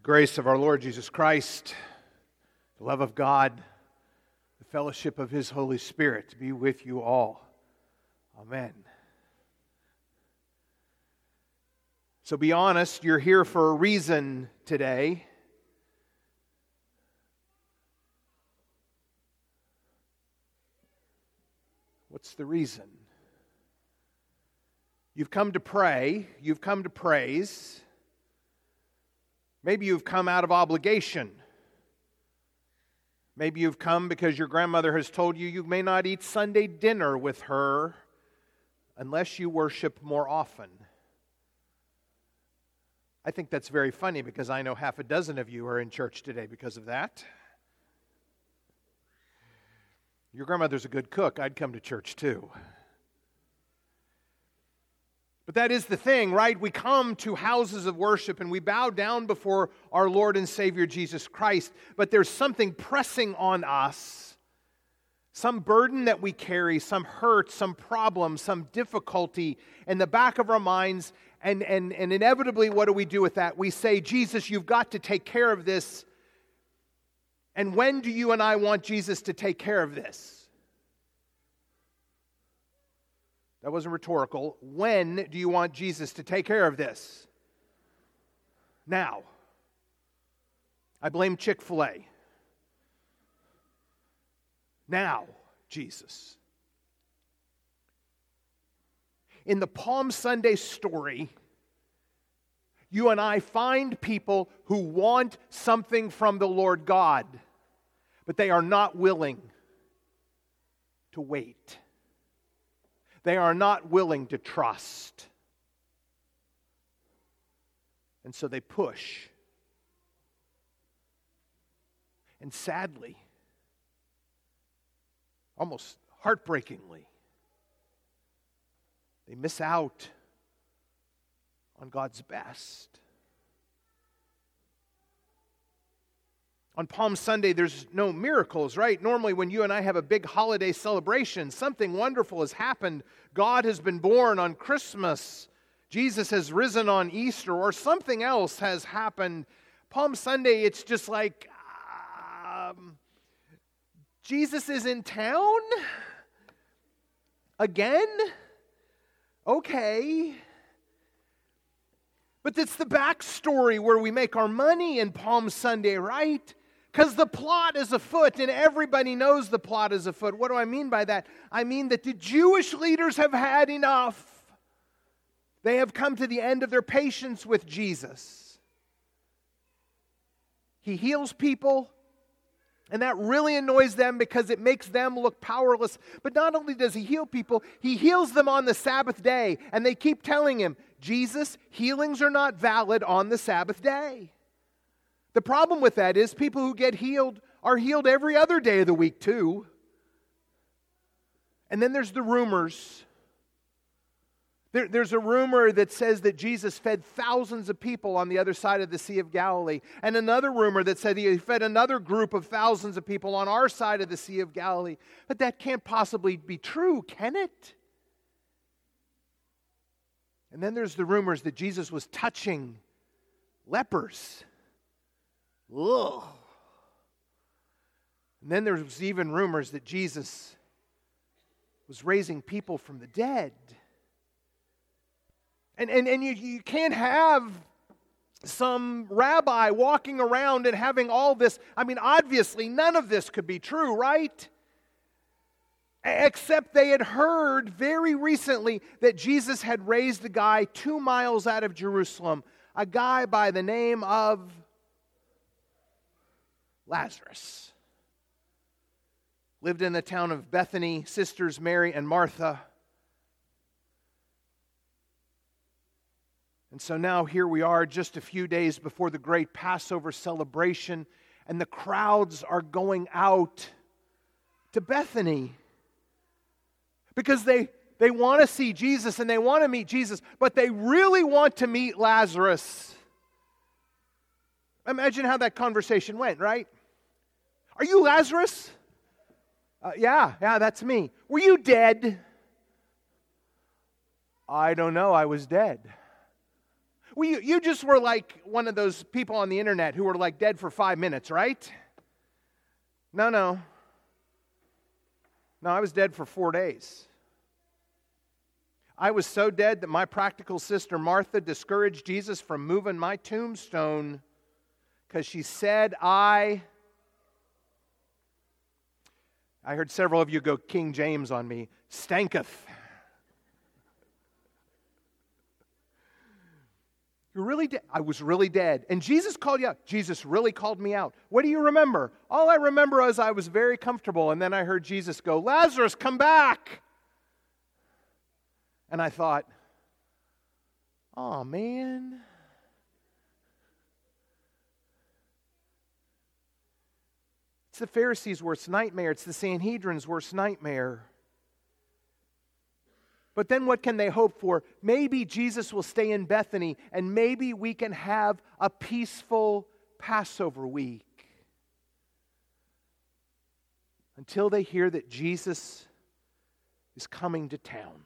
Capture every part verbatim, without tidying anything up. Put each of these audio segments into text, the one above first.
Grace of our Lord Jesus Christ, the love of God, the fellowship of His Holy Spirit be with you all. Amen. So be honest, you're here for a reason today. What's the reason? You've come to pray, you've come to praise. Maybe you've come out of obligation. Maybe you've come because your grandmother has told you you may not eat Sunday dinner with her unless you worship more often. I think that's very funny because I know half a dozen of you are in church today because of that. Your grandmother's a good cook. I'd come to church too. But that is the thing, right? We come to houses of worship and we bow down before our Lord and Savior Jesus Christ, but there's something pressing on us, some burden that we carry, some hurt, some problem, some difficulty in the back of our minds, and, and, and inevitably, what do we do with that? We say, Jesus, you've got to take care of this. And when do you and I want Jesus to take care of this? That wasn't rhetorical. When do you want Jesus to take care of this? Now. I blame Chick-fil-A. Now, Jesus. In the Palm Sunday story, you and I find people who want something from the Lord God, but they are not willing to wait. They are not willing to trust. And so they push. And sadly, almost heartbreakingly, they miss out on God's best. On Palm Sunday, there's no miracles, right? Normally, when you and I have a big holiday celebration, something wonderful has happened. God has been born on Christmas. Jesus has risen on Easter, or something else has happened. Palm Sunday, it's just like, um, Jesus is in town? Again? Okay. But it's the backstory where we make our money in Palm Sunday, right? Because the plot is afoot, and everybody knows the plot is afoot. What do I mean by that? I mean that the Jewish leaders have had enough. They have come to the end of their patience with Jesus. He heals people, and that really annoys them because it makes them look powerless. But not only does He heal people, He heals them on the Sabbath day. And they keep telling Him, Jesus, healings are not valid on the Sabbath day. The problem with that is people who get healed are healed every other day of the week too. And then there's the rumors. There, there's a rumor that says that Jesus fed thousands of people on the other side of the Sea of Galilee. And another rumor that said He fed another group of thousands of people on our side of the Sea of Galilee. But that can't possibly be true, can it? And then there's the rumors that Jesus was touching lepers. Ugh. And then there's even rumors that Jesus was raising people from the dead. And, and, and you, you can't have some rabbi walking around and having all this. I mean, obviously, none of this could be true, right? Except they had heard very recently that Jesus had raised a guy two miles out of Jerusalem, a guy by the name of Lazarus. Lived in the town of Bethany, sisters Mary and Martha. And so now here we are just a few days before the great Passover celebration, and the crowds are going out to Bethany because they, they want to see Jesus and they want to meet Jesus, but they really want to meet Lazarus. Imagine how that conversation went, right? Are you Lazarus? Uh, yeah, yeah, that's me. Were you dead? I don't know, I was dead. Well, you, you just were like one of those people on the internet who were like dead for five minutes, right? No, no. No, I was dead for four days. I was so dead that my practical sister Martha discouraged Jesus from moving my tombstone because she said I... I heard several of you go King James on me. Stanketh. You're really dead. I was really dead. And Jesus called you out. Jesus really called me out. What do you remember? All I remember is I was very comfortable. And then I heard Jesus go, Lazarus, come back. And I thought, oh, man. It's the Pharisees' worst nightmare. It's the Sanhedrin's worst nightmare. But then what can they hope for? Maybe Jesus will stay in Bethany, and maybe we can have a peaceful Passover week. Until they hear that Jesus is coming to town.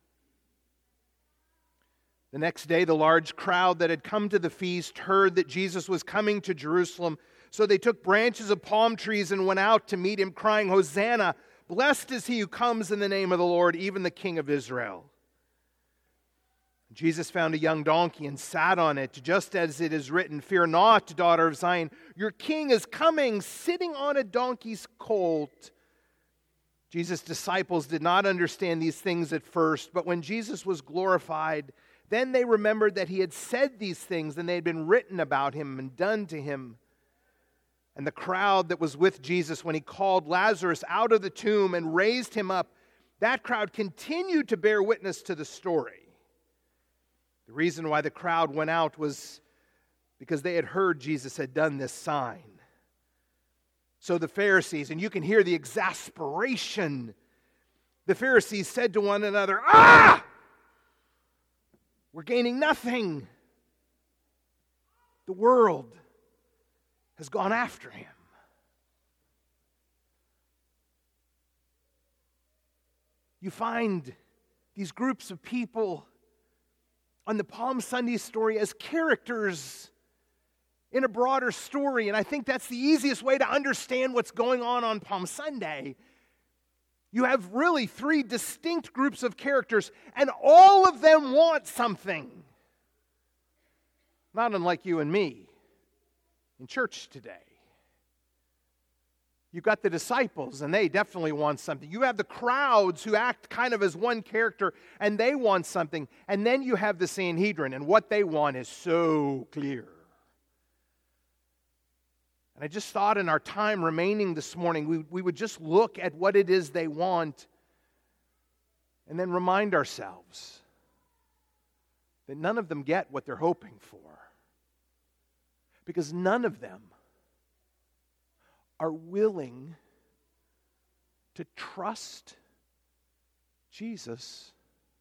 The next day, the large crowd that had come to the feast heard that Jesus was coming to Jerusalem. So they took branches of palm trees and went out to meet him, crying, Hosanna! Blessed is he who comes in the name of the Lord, even the King of Israel. Jesus found a young donkey and sat on it, just as it is written, Fear not, daughter of Zion, your king is coming, sitting on a donkey's colt. Jesus' disciples did not understand these things at first, but when Jesus was glorified, then they remembered that he had said these things and they had been written about him and done to him. And the crowd that was with Jesus when he called Lazarus out of the tomb and raised him up, that crowd continued to bear witness to the story. The reason why the crowd went out was because they had heard Jesus had done this sign. So the Pharisees, and you can hear the exasperation, the Pharisees said to one another, Ah! We're gaining nothing. The world has gone after him. You find these groups of people on the Palm Sunday story as characters in a broader story, and I think that's the easiest way to understand what's going on on Palm Sunday. You have really three distinct groups of characters, and all of them want something. Not unlike you and me in church today. You've got the disciples, and they definitely want something. You have the crowds who act kind of as one character, and they want something. And then you have the Sanhedrin, and what they want is so clear. And I just thought in our time remaining this morning, we, we would just look at what it is they want, and then remind ourselves that none of them get what they're hoping for. Because none of them are willing to trust Jesus.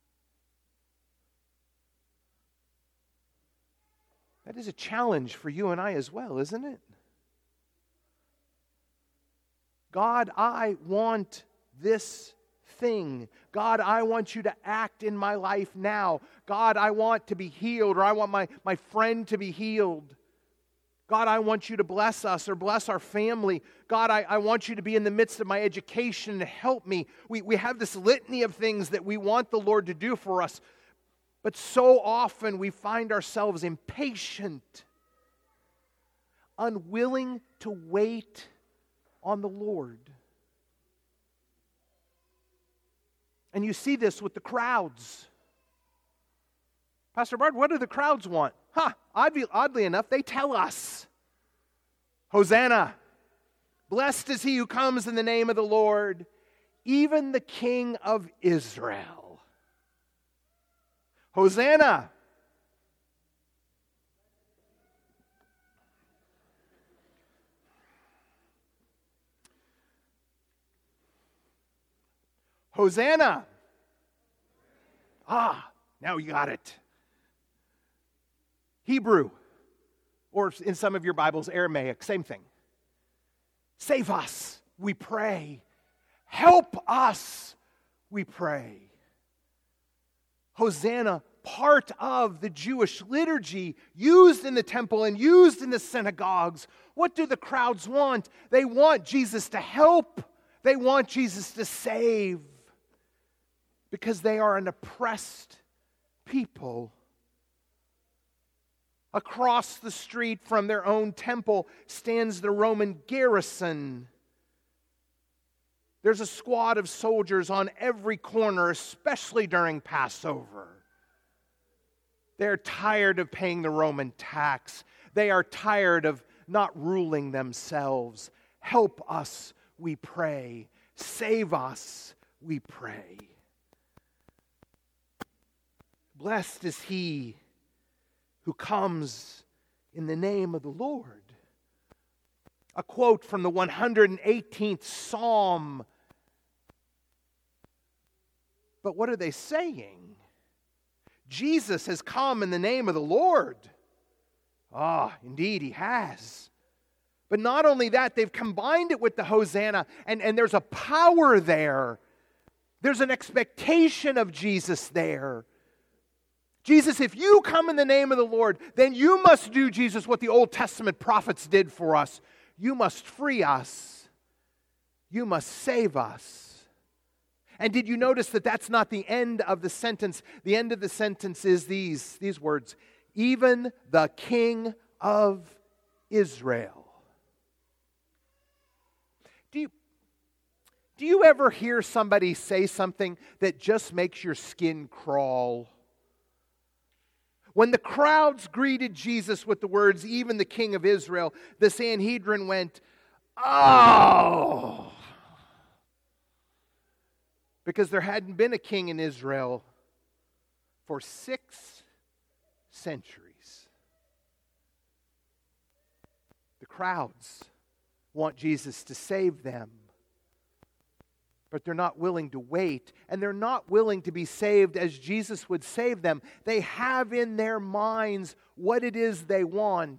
That is a challenge for you and I as well, isn't it? God, I want this thing. God, I want you to act in my life now. God, I want to be healed, or I want my, my friend to be healed. God, I want you to bless us or bless our family. God, I, I want you to be in the midst of my education to help me. We, we have this litany of things that we want the Lord to do for us. But so often we find ourselves impatient, unwilling to wait on the Lord. And you see this with the crowds. Pastor Bart, what do the crowds want? Huh, oddly, oddly enough, they tell us. Hosanna, blessed is he who comes in the name of the Lord, even the King of Israel. Hosanna. Hosanna. Ah, now you got it. Hebrew, or in some of your Bibles, Aramaic, same thing. Save us, we pray. Help us, we pray. Hosanna, part of the Jewish liturgy used in the temple and used in the synagogues. What do the crowds want? They want Jesus to help. They want Jesus to save. Because they are an oppressed people. Across the street from their own temple stands the Roman garrison. There's a squad of soldiers on every corner, especially during Passover. They're tired of paying the Roman tax. They are tired of not ruling themselves. Help us, we pray. Save us, we pray. Blessed is he who comes in the name of the Lord. A quote from the one hundred eighteenth Psalm. But what are they saying? Jesus has come in the name of the Lord. Ah, indeed he has. But not only that, they've combined it with the Hosanna, and, and there's a power there. There's an expectation of Jesus there. Jesus, if you come in the name of the Lord, then you must do, Jesus, what the Old Testament prophets did for us. You must free us. You must save us. And did you notice that that's not the end of the sentence? The end of the sentence is these, these words, even the King of Israel. Do you, do you ever hear somebody say something that just makes your skin crawl? When the crowds greeted Jesus with the words, even the King of Israel, the Sanhedrin went, oh! Because there hadn't been a king in Israel for six centuries. The crowds want Jesus to save them. But they're not willing to wait, and they're not willing to be saved as Jesus would save them. They have in their minds what it is they want,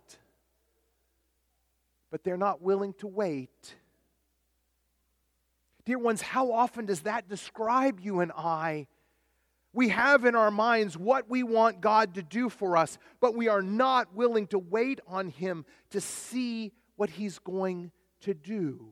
but they're not willing to wait. Dear ones, how often does that describe you and I? We have in our minds what we want God to do for us, but we are not willing to wait on Him to see what He's going to do.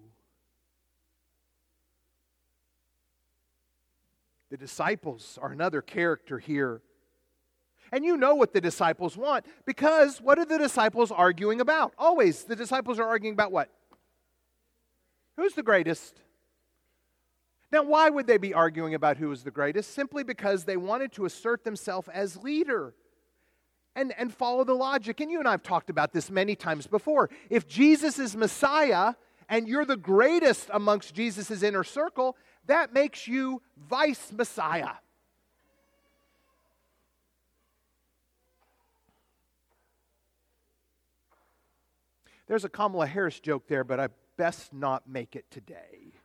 The disciples are another character here. And you know what the disciples want, because what are the disciples arguing about? Always, the disciples are arguing about what? Who's the greatest? Now, why would they be arguing about who was the greatest? Simply because they wanted to assert themselves as leader and, and follow the logic. And you and I have talked about this many times before. If Jesus is Messiah and you're the greatest amongst Jesus' inner circle, that makes you vice Messiah. There's a Kamala Harris joke there, but I best not make it today.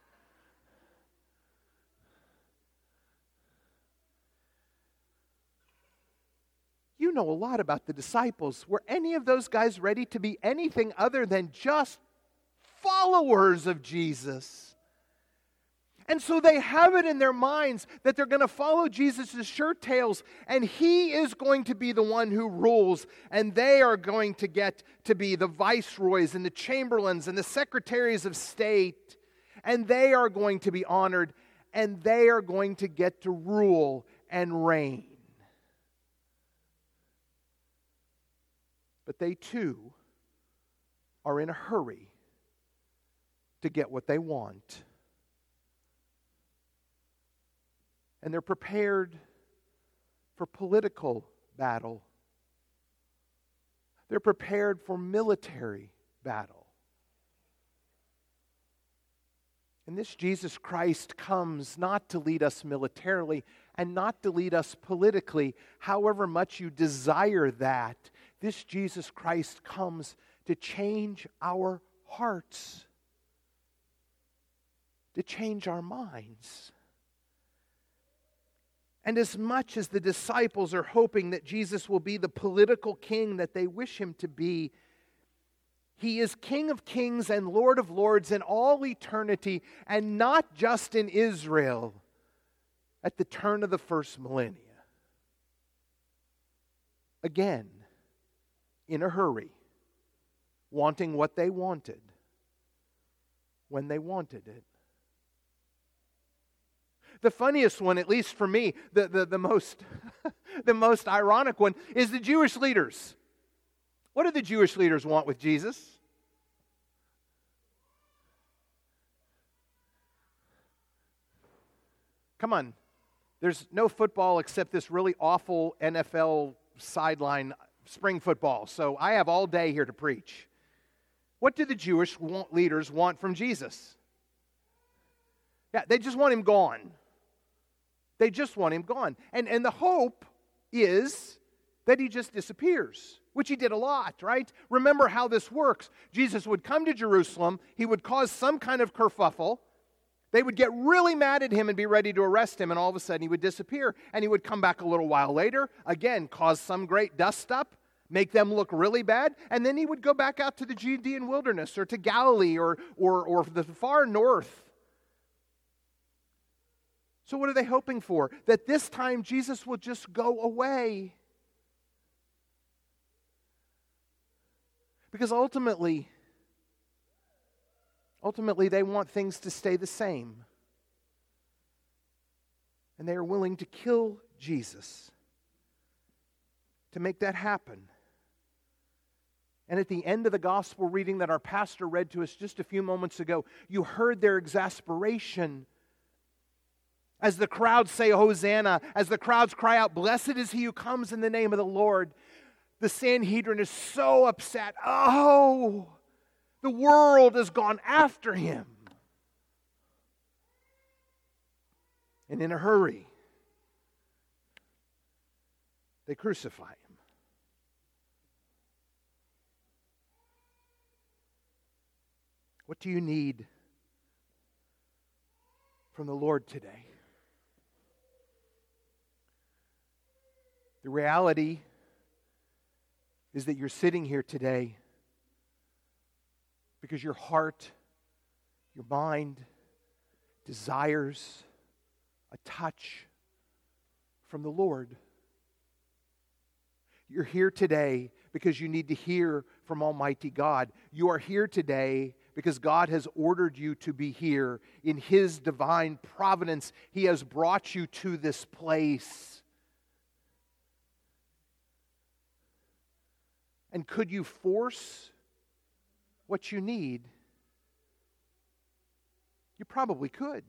You know a lot about the disciples. Were any of those guys ready to be anything other than just followers of Jesus? And so they have it in their minds that they're going to follow Jesus' shirt tails, and He is going to be the one who rules, and they are going to get to be the viceroys and the chamberlains and the secretaries of state, and they are going to be honored, and they are going to get to rule and reign. But they too are in a hurry to get what they want. And they're prepared for political battle. They're prepared for military battle. And this Jesus Christ comes not to lead us militarily and not to lead us politically, however much you desire that. This Jesus Christ comes to change our hearts, to change our minds. And as much as the disciples are hoping that Jesus will be the political king that they wish Him to be, He is King of kings and Lord of lords in all eternity, and not just in Israel at the turn of the first millennia. again, in a hurry, wanting what they wanted when they wanted it. The funniest one, at least for me, the, the, the most the most ironic one, is the Jewish leaders. What do the Jewish leaders want with Jesus? Come on. There's no football except this really awful N F L sideline spring football. So I have all day here to preach. What do the Jewish leaders want from Jesus? Yeah, they just want him gone. They just want him gone. And, and the hope is that he just disappears, which he did a lot, right? Remember how this works. Jesus would come to Jerusalem. He would cause some kind of kerfuffle. They would get really mad at him and be ready to arrest him, and all of a sudden he would disappear. And he would come back a little while later, again, cause some great dust-up, make them look really bad, and then he would go back out to the Judean wilderness or to Galilee or, or, or the far north. So what are they hoping for? That this time Jesus will just go away. Because ultimately, ultimately they want things to stay the same. And they are willing to kill Jesus to make that happen. And at the end of the gospel reading that our pastor read to us just a few moments ago, you heard their exasperation as the crowds say, Hosanna, as the crowds cry out, blessed is he who comes in the name of the Lord. The Sanhedrin is so upset. Oh, the world has gone after him. And in a hurry, they crucify him. What do you need from the Lord today? The reality is that you're sitting here today because your heart, your mind desires a touch from the Lord. You're here today because you need to hear from Almighty God. You are here today because God has ordered you to be here. In His divine providence, He has brought you to this place. And could you force what you need? You probably could.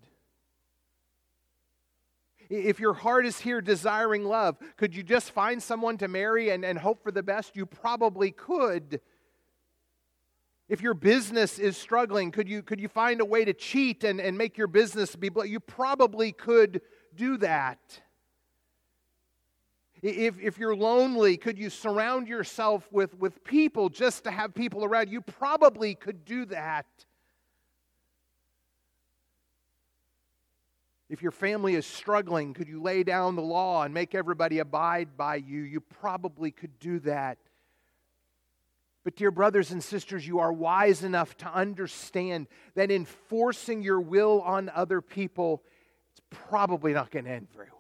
If your heart is here desiring love, could you just find someone to marry and, and hope for the best? You probably could. If your business is struggling, could you, could you find a way to cheat and, and make your business be blessed? You probably could do that. If, if you're lonely, could you surround yourself with, with people just to have people around? You probably could do that. If your family is struggling, could you lay down the law and make everybody abide by you? You probably could do that. But dear brothers and sisters, you are wise enough to understand that enforcing your will on other people, it's probably not going to end very well.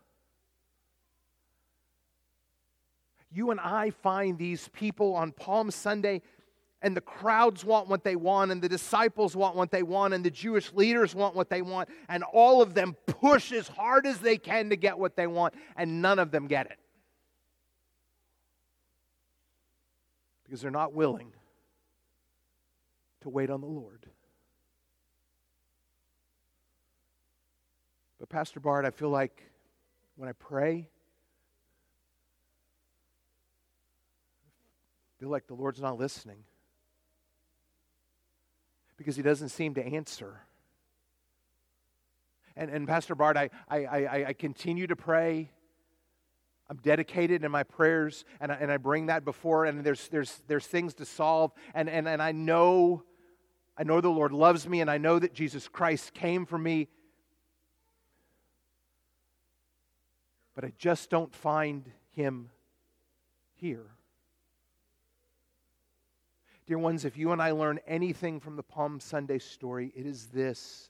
You and I find these people on Palm Sunday, and the crowds want what they want, and the disciples want what they want, and the Jewish leaders want what they want, and all of them push as hard as they can to get what they want, and none of them get it. Because they're not willing to wait on the Lord. But Pastor Bart, I feel like when I pray, I feel like the Lord's not listening. Because He doesn't seem to answer. And, and Pastor Bart, I, I, I, I continue to pray. I'm dedicated in my prayers, and I, and I bring that before, and there's there's there's things to solve, and, and, and I know I know the Lord loves me, and I know that Jesus Christ came for me. But I just don't find Him here. Dear ones, if you and I learn anything from the Palm Sunday story, it is this: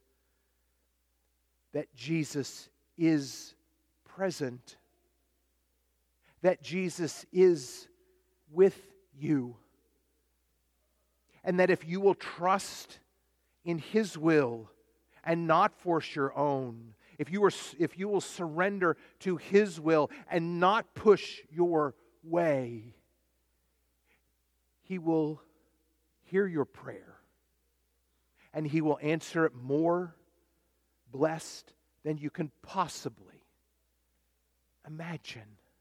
that Jesus is present. that Jesus is with you. And that if you will trust in His will and not force your own, if you, are, if you will surrender to His will and not push your way, He will hear your prayer. And He will answer it more blessed than you can possibly imagine.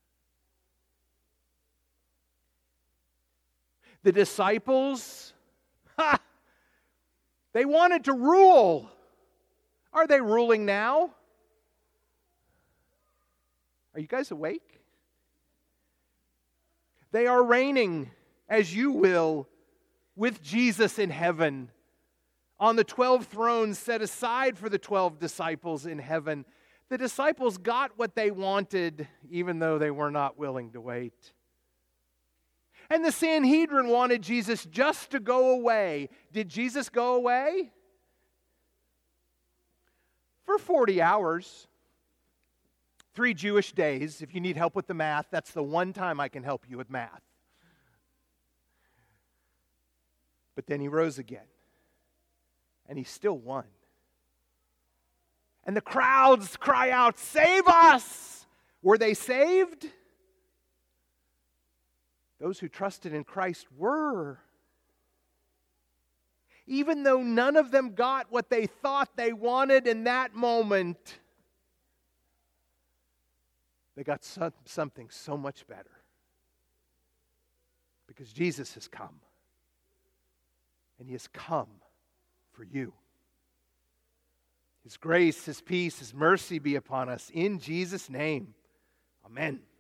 The disciples, ha, they wanted to rule. Are they ruling now? Are you guys awake? They are reigning, as you will, with Jesus in heaven, on the twelve thrones set aside for the twelve disciples in heaven. The disciples got what they wanted, even though they were not willing to wait. And the Sanhedrin wanted Jesus just to go away. Did Jesus go away? For forty hours. Three Jewish days. If you need help with the math, that's the one time I can help you with math. But then He rose again. And He still won. And the crowds cry out, "Save us!" Were they saved? Those who trusted in Christ were. Even though none of them got what they thought they wanted in that moment, they got some, something so much better. Because Jesus has come. And He has come for you. His grace, His peace, His mercy be upon us in Jesus' name. Amen.